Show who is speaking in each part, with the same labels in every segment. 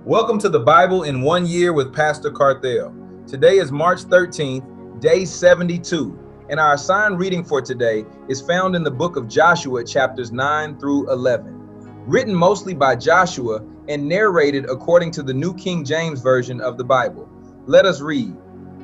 Speaker 1: Welcome to the Bible in 1 year with Pastor Carthel. Today is March 13th, day 72, and our assigned reading for today is found in the book of Joshua, chapters 9 through 11. Written mostly by Joshua and narrated according to the New King James Version of the Bible. Let us read.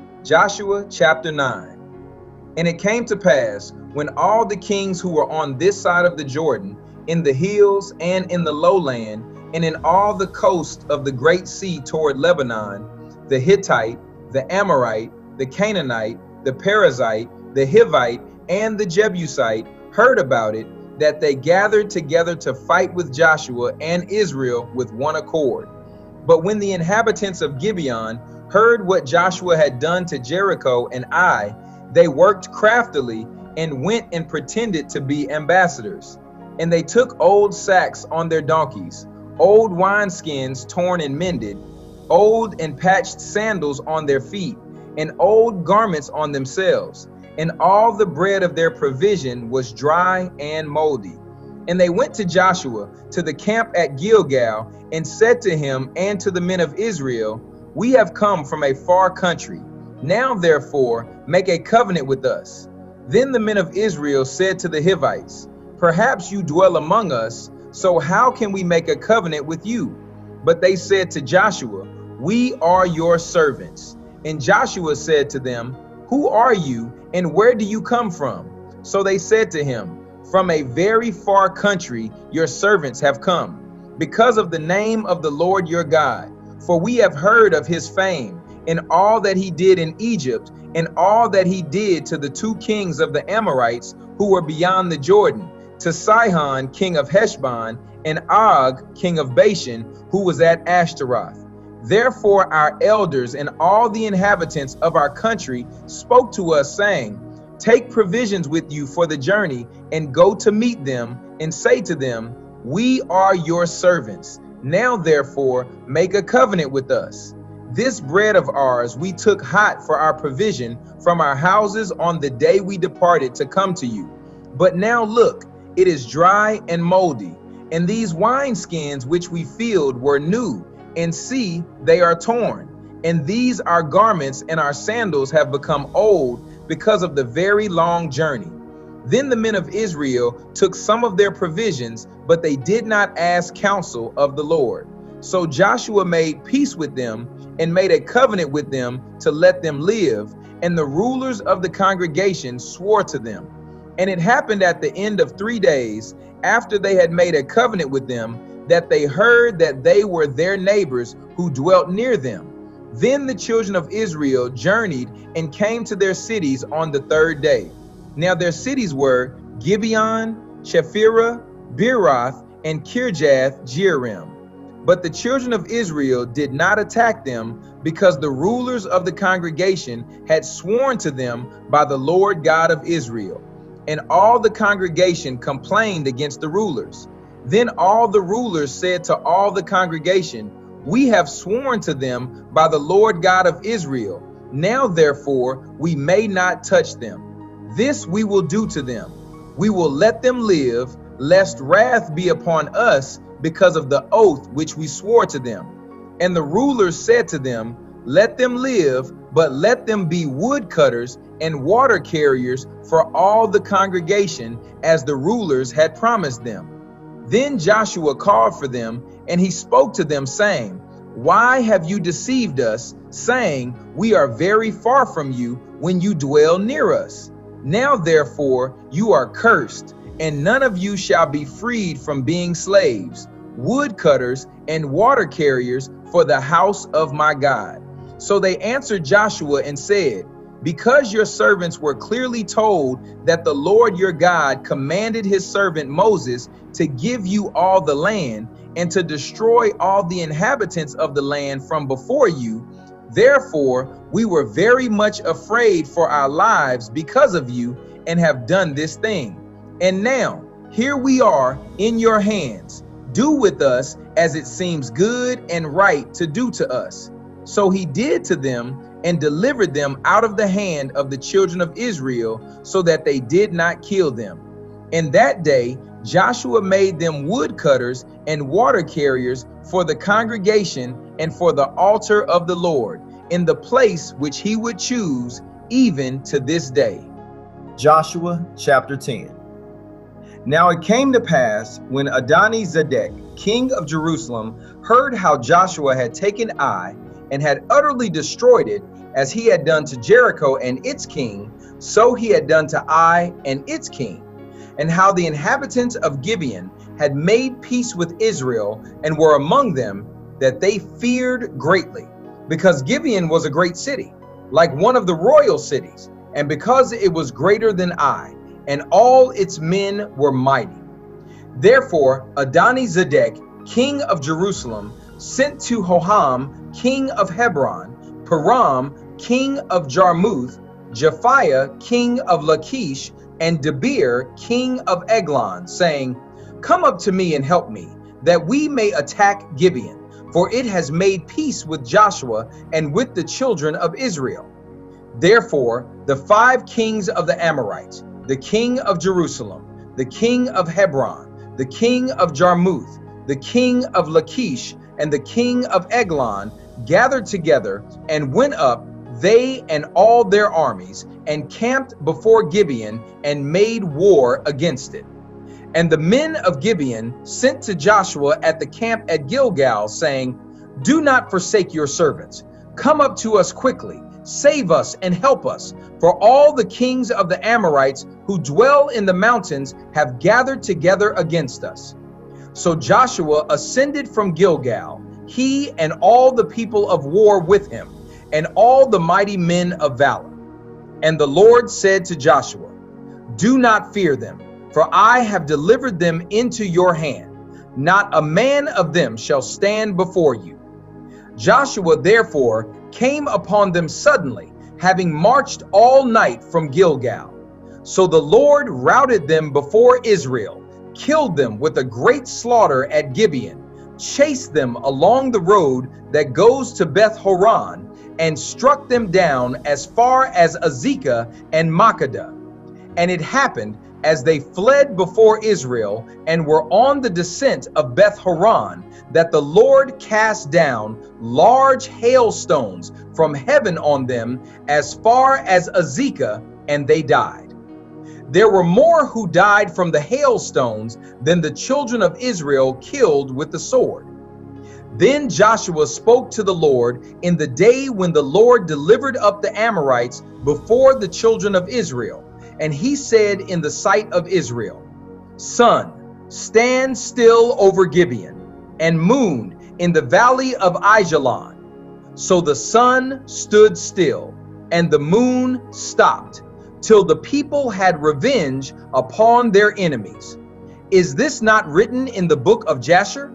Speaker 1: Joshua chapter 9. And it came to pass, when all the kings who were on this side of the Jordan, in the hills and in the lowland, and in all the coast of the great sea toward Lebanon, the Hittite, the Amorite, the Canaanite, the Perizzite, the Hivite, and the Jebusite heard about it, that they gathered together to fight with Joshua and Israel with one accord. But when the inhabitants of Gibeon heard what Joshua had done to Jericho and Ai, they worked craftily and went and pretended to be ambassadors. And they took old sacks on their donkeys, old wineskins torn and mended, old and patched sandals on their feet, and old garments on themselves. And all the bread of their provision was dry and moldy. And they went to Joshua to the camp at Gilgal, and said to him and to the men of Israel, We have come from a far country. Now therefore make a covenant with us. Then the men of Israel said to the Hivites, Perhaps you dwell among us, so how can we make a covenant with you? But they said to Joshua, We are your servants. And Joshua said to them, Who are you, and where do you come from? So they said to him, From a very far country your servants have come, because of the name of the Lord your God. For we have heard of his fame, and all that he did in Egypt, and all that he did to the two kings of the Amorites who were beyond the Jordan, to Sihon, king of Heshbon, and Og, king of Bashan, who was at Ashtaroth. Therefore our elders and all the inhabitants of our country spoke to us, saying, Take provisions with you for the journey, and go to meet them, and say to them, We are your servants. Now therefore make a covenant with us. This bread of ours we took hot for our provision from our houses on the day we departed to come to you. But now look, it is dry and moldy, and these wineskins which we filled were new, and see, they are torn. And these our garments and our sandals have become old because of the very long journey. Then the men of Israel took some of their provisions, but they did not ask counsel of the Lord. So Joshua made peace with them and made a covenant with them to let them live, and the rulers of the congregation swore to them. And it happened at the end of 3 days, after they had made a covenant with them, that they heard that they were their neighbors who dwelt near them. Then the children of Israel journeyed and came to their cities on the 3rd day. Now their cities were Gibeon, Chephirah, Beeroth, and Kirjath Jearim. But the children of Israel did not attack them, because the rulers of the congregation had sworn to them by the Lord God of Israel. And all the congregation complained against the rulers. Then all the rulers said to all the congregation, We have sworn to them by the Lord God of Israel. Now therefore we may not touch them. This we will do to them. We will let them live, lest wrath be upon us because of the oath which we swore to them. And the rulers said to them, Let them live, but let them be woodcutters and water carriers for all the congregation, as the rulers had promised them. Then Joshua called for them, and he spoke to them, saying, Why have you deceived us, saying, We are very far from you, when you dwell near us? Now therefore you are cursed, and none of you shall be freed from being slaves, woodcutters and water carriers for the house of my God. So they answered Joshua and said, Because your servants were clearly told that the Lord your God commanded his servant Moses to give you all the land, and to destroy all the inhabitants of the land from before you, therefore we were very much afraid for our lives because of you, and have done this thing. And now here we are in your hands. Do with us as it seems good and right to do to us. So he did to them, and delivered them out of the hand of the children of Israel, so that they did not kill them. And that day Joshua made them woodcutters and water carriers for the congregation and for the altar of the Lord, in the place which he would choose, even to this day. Joshua chapter 10. Now it came to pass, when Adoni-Zedek, king of Jerusalem, heard how Joshua had taken Ai and had utterly destroyed it, as he had done to Jericho and its king, so he had done to Ai and its king, and how the inhabitants of Gibeon had made peace with Israel and were among them, that they feared greatly, because Gibeon was a great city, like one of the royal cities, and because it was greater than Ai, and all its men were mighty. Therefore Adoni-Zedek, king of Jerusalem, sent to Hoham, king of Hebron, Piram, king of Jarmuth, Japhiah, king of Lachish, and Debir, king of Eglon, saying, Come up to me and help me, that we may attack Gibeon, for it has made peace with Joshua and with the children of Israel. Therefore the 5 kings of the Amorites, the king of Jerusalem, the king of Hebron, the king of Jarmuth, the king of Lachish, and the king of Eglon, gathered together and went up, they and all their armies, and camped before Gibeon and made war against it. And the men of Gibeon sent to Joshua at the camp at Gilgal, saying, Do not forsake your servants. Come up to us quickly, save us and help us, for all the kings of the Amorites who dwell in the mountains have gathered together against us. So Joshua ascended from Gilgal, he and all the people of war with him, and all the mighty men of valor. And the Lord said to Joshua, Do not fear them, for I have delivered them into your hand. Not a man of them shall stand before you. Joshua therefore came upon them suddenly, having marched all night from Gilgal. So the Lord routed them before Israel, killed them with a great slaughter at Gibeon, chased them along the road that goes to Beth Horon, and struck them down as far as Azekah and Makkedah. And it happened, as they fled before Israel and were on the descent of Beth Horon, that the Lord cast down large hailstones from heaven on them as far as Azekah, and they died. There were more who died from the hailstones than the children of Israel killed with the sword. Then Joshua spoke to the Lord in the day when the Lord delivered up the Amorites before the children of Israel. And he said in the sight of Israel, Sun, stand still over Gibeon, and moon in the valley of Aijalon. So the sun stood still, and the moon stopped, till the people had revenge upon their enemies. Is this not written in the book of Jasher?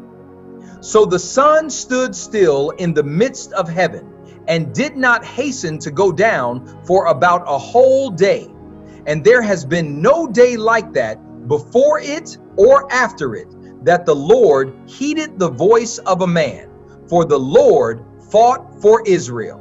Speaker 1: So the sun stood still in the midst of heaven, and did not hasten to go down for about a whole day. And there has been no day like that before it or after it, that the Lord heeded the voice of a man, for the Lord fought for Israel.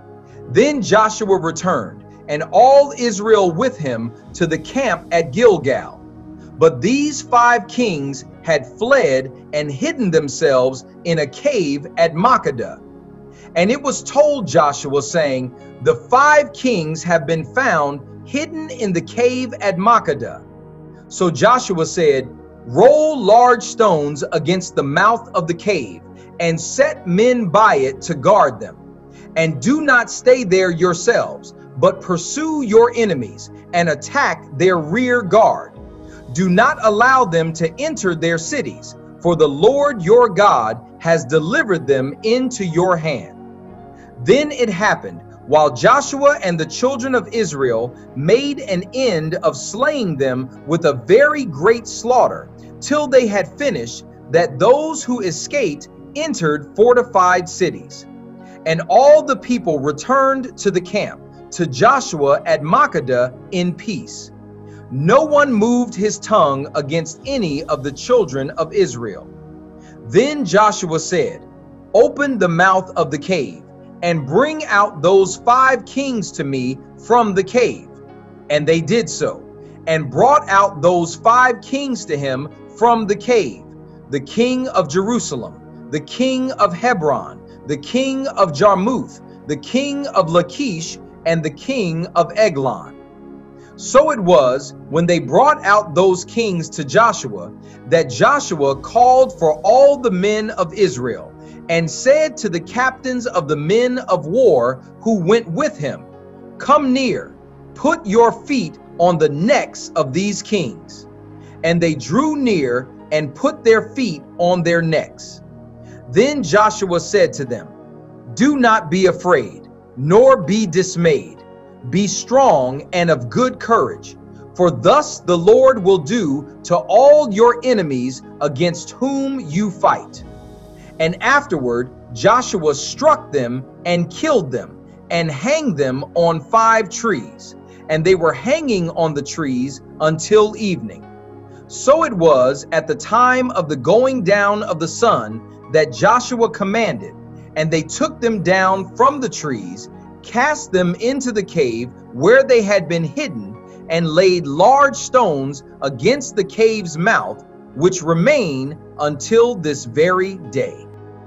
Speaker 1: Then Joshua returned, and all Israel with him, to the camp at Gilgal. But these 5 kings had fled and hidden themselves in a cave at Makkedah. And it was told Joshua, saying, The 5 kings have been found hidden in the cave at Makkedah. So Joshua said, Roll large stones against the mouth of the cave, and set men by it to guard them. And do not stay there yourselves, but pursue your enemies, and attack their rear guard. Do not allow them to enter their cities, for the Lord your God has delivered them into your hand. Then it happened, while Joshua and the children of Israel made an end of slaying them with a very great slaughter, till they had finished, that those who escaped entered fortified cities. And all the people returned to the camp, to Joshua at Makkedah in peace. No one moved his tongue against any of the children of Israel. Then Joshua said, Open the mouth of the cave, and bring out those 5 kings to me from the cave. And they did so, and brought out those 5 kings to him from the cave, the king of Jerusalem, the king of Hebron, the king of Jarmuth, the king of Lachish, and the king of Eglon. So it was, when they brought out those kings to Joshua, that Joshua called for all the men of Israel, and said to the captains of the men of war who went with him, "Come near, put your feet on the necks of these kings." And they drew near and put their feet on their necks. Then Joshua said to them, "Do not be afraid, nor be dismayed. Be strong and of good courage, for thus the Lord will do to all your enemies against whom you fight." And afterward Joshua struck them and killed them, and hanged them on 5 trees, and they were hanging on the trees until evening. So it was at the time of the going down of the sun that Joshua commanded, and they took them down from the trees, cast them into the cave where they had been hidden, and laid large stones against the cave's mouth, which remain until this very day.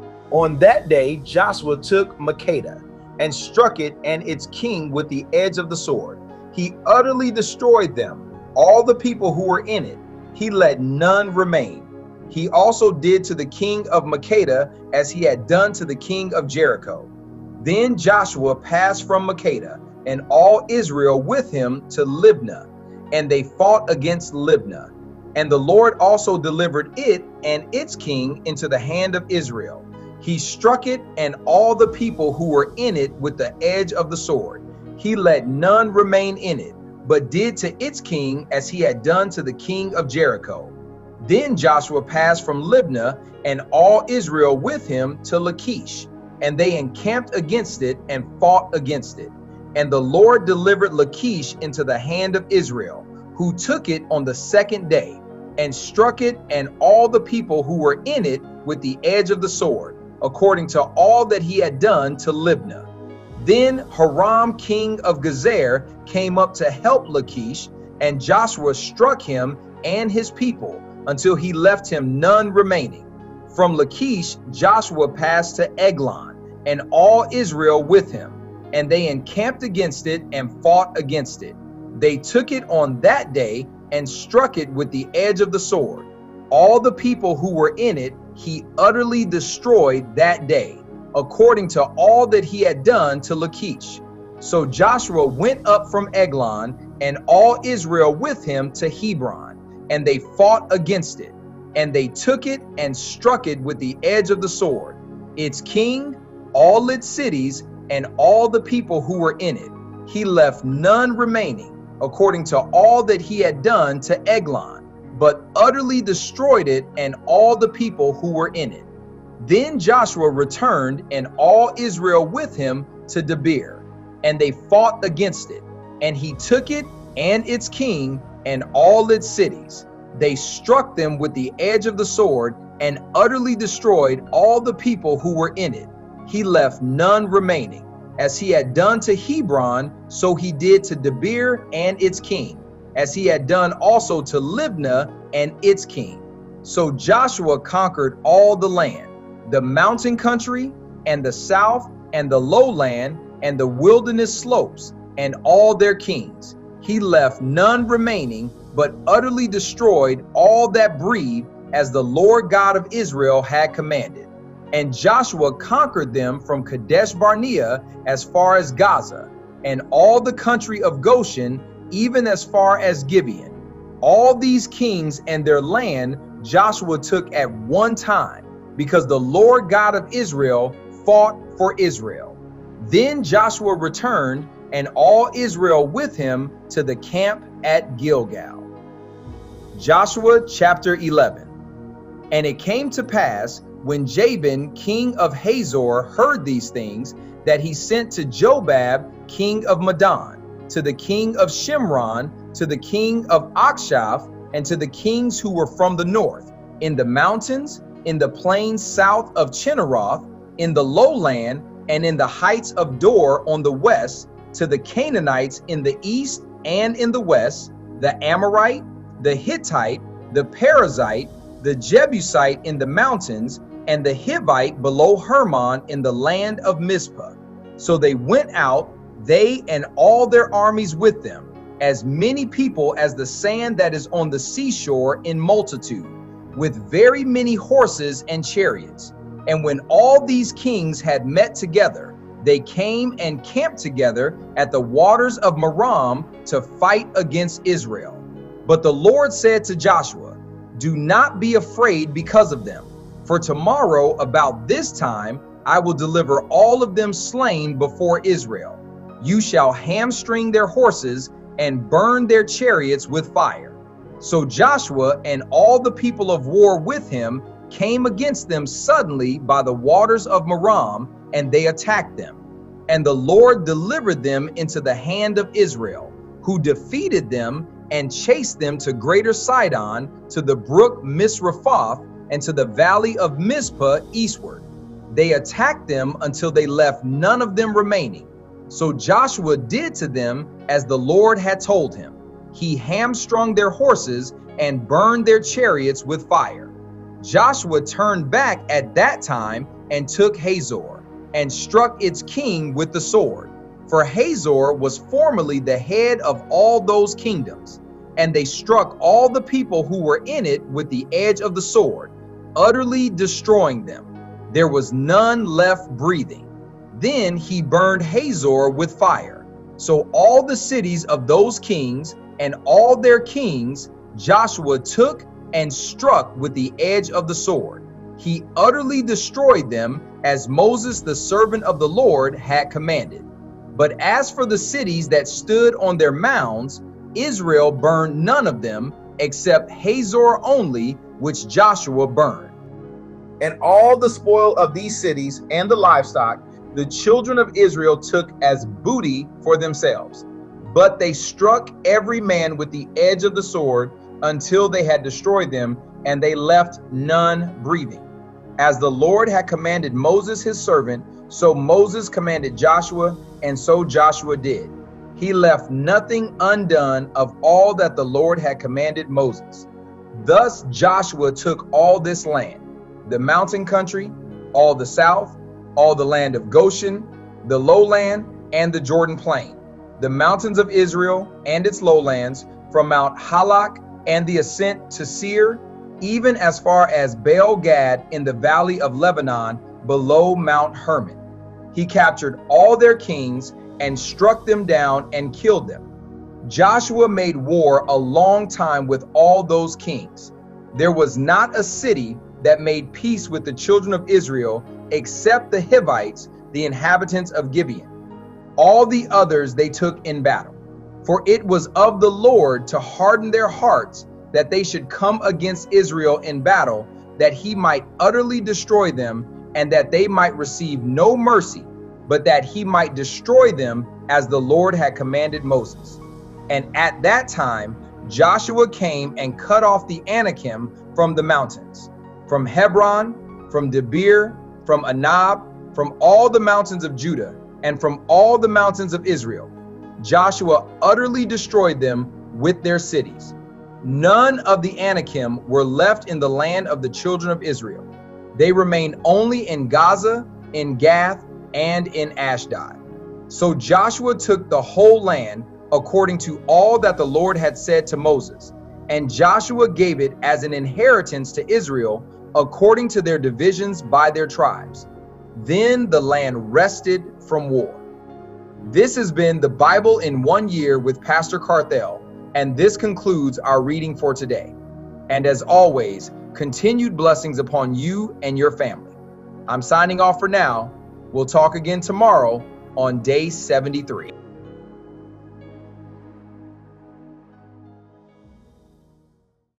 Speaker 1: On that day Joshua took Makkedah, and struck it and its king with the edge of the sword. He utterly destroyed them, all the people who were in it. He let none remain. He also did to the king of Makkedah as he had done to the king of Jericho. Then Joshua passed from Makkedah, and all Israel with him, to Libnah, and they fought against Libnah. And the Lord also delivered it and its king into the hand of Israel. He struck it and all the people who were in it with the edge of the sword. He let none remain in it, but did to its king as he had done to the king of Jericho. Then Joshua passed from Libnah, and all Israel with him, to Lachish, and they encamped against it and fought against it. And the Lord delivered Lachish into the hand of Israel, who took it on the 2nd day, and struck it and all the people who were in it with the edge of the sword, according to all that he had done to Libnah. Then Hiram king of Gezer came up to help Lachish, and Joshua struck him and his people until he left him none remaining. From Lachish Joshua passed to Eglon, and all Israel with him, and they encamped against it and fought against it. They took it on that day and struck it with the edge of the sword. All the people who were in it he utterly destroyed that day, according to all that he had done to Lachish. So Joshua went up from Eglon, and all Israel with him, to Hebron, and they fought against it. And they took it and struck it with the edge of the sword, its king, all its cities, and all the people who were in it. He left none remaining, according to all that he had done to Eglon, but utterly destroyed it and all the people who were in it. Then Joshua returned, and all Israel with him, to Debir, and they fought against it. And he took it and its king and all its cities. They struck them with the edge of the sword and utterly destroyed all the people who were in it. He left none remaining. As he had done to Hebron, so he did to Debir and its king, as he had done also to Libnah and its king. So Joshua conquered all the land, the mountain country, and the south, and the lowland, and the wilderness slopes, and all their kings. He left none remaining, but utterly destroyed all that breathed, as the Lord God of Israel had commanded. And Joshua conquered them from Kadesh Barnea as far as Gaza, and all the country of Goshen, even as far as Gibeon. All these kings and their land Joshua took at one time, because the Lord God of Israel fought for Israel. Then Joshua returned, and all Israel with him, to the camp at Gilgal. Joshua chapter 11. And it came to pass, when Jabin king of Hazor heard these things, that he sent to Jobab king of Madon, to the king of Shimron, to the king of Akshaph, and to the kings who were from the north, in the mountains, in the plains south of Chinneroth, in the lowland, and in the heights of Dor on the west, to the Canaanites in the east and in the west, the Amorite, the Hittite, the Perizzite, the Jebusite in the mountains, and the Hivite below Hermon in the land of Mizpah. So they went out, they and all their armies with them, as many people as the sand that is on the seashore in multitude, with very many horses and chariots. And when all these kings had met together, they came and camped together at the waters of Merom to fight against Israel. But the Lord said to Joshua, "Do not be afraid because of them, for tomorrow about this time I will deliver all of them slain before Israel. You shall hamstring their horses and burn their chariots with fire." So Joshua and all the people of war with him came against them suddenly by the waters of Merom, and they attacked them. And the Lord delivered them into the hand of Israel, who defeated them and chased them to Greater Sidon, to the brook Misrephoth, and to the valley of Mizpah eastward. They attacked them until they left none of them remaining. So Joshua did to them as the Lord had told him. He hamstrung their horses and burned their chariots with fire. Joshua turned back at that time and took Hazor, and struck its king with the sword. For Hazor was formerly the head of all those kingdoms. And they struck all the people who were in it with the edge of the sword, utterly destroying them. There was none left breathing. Then he burned Hazor with fire. So all the cities of those kings and all their kings Joshua took and struck with the edge of the sword. He utterly destroyed them, as Moses the servant of the Lord had commanded. But as for the cities that stood on their mounds, Israel burned none of them, except Hazor only, which Joshua burned. And all the spoil of these cities and the livestock, the children of Israel took as booty for themselves. But they struck every man with the edge of the sword until they had destroyed them, and they left none breathing. As the Lord had commanded Moses his servant, so Moses commanded Joshua, and so Joshua did. He left nothing undone of all that the Lord had commanded Moses. Thus Joshua took all this land, the mountain country, all the south, all the land of Goshen, the lowland, and the Jordan plain, the mountains of Israel and its lowlands, from Mount Halak and the ascent to Seir, even as far as Baal Gad in the valley of Lebanon below Mount Hermon. He captured all their kings and struck them down and killed them. Joshua made war a long time with all those kings. There was not a city that made peace with the children of Israel except the Hivites, the inhabitants of Gibeon. All the others they took in battle. For it was of the Lord to harden their hearts, that they should come against Israel in battle, that he might utterly destroy them, and that they might receive no mercy, but that he might destroy them as the Lord had commanded Moses. And at that time Joshua came and cut off the Anakim from the mountains, from Hebron, from Debir, from Anab, from all the mountains of Judah, and from all the mountains of Israel. Joshua utterly destroyed them with their cities. None of the Anakim were left in the land of the children of Israel. They remained only in Gaza, in Gath, and in Ashdod. So Joshua took the whole land according to all that the Lord had said to Moses, and Joshua gave it as an inheritance to Israel according to their divisions by their tribes. Then the land rested from war. This has been the Bible in 1 year with Pastor Carthel, and this concludes our reading for today. And as always, continued blessings upon you and your family. I'm signing off for now. We'll talk again tomorrow on day 73.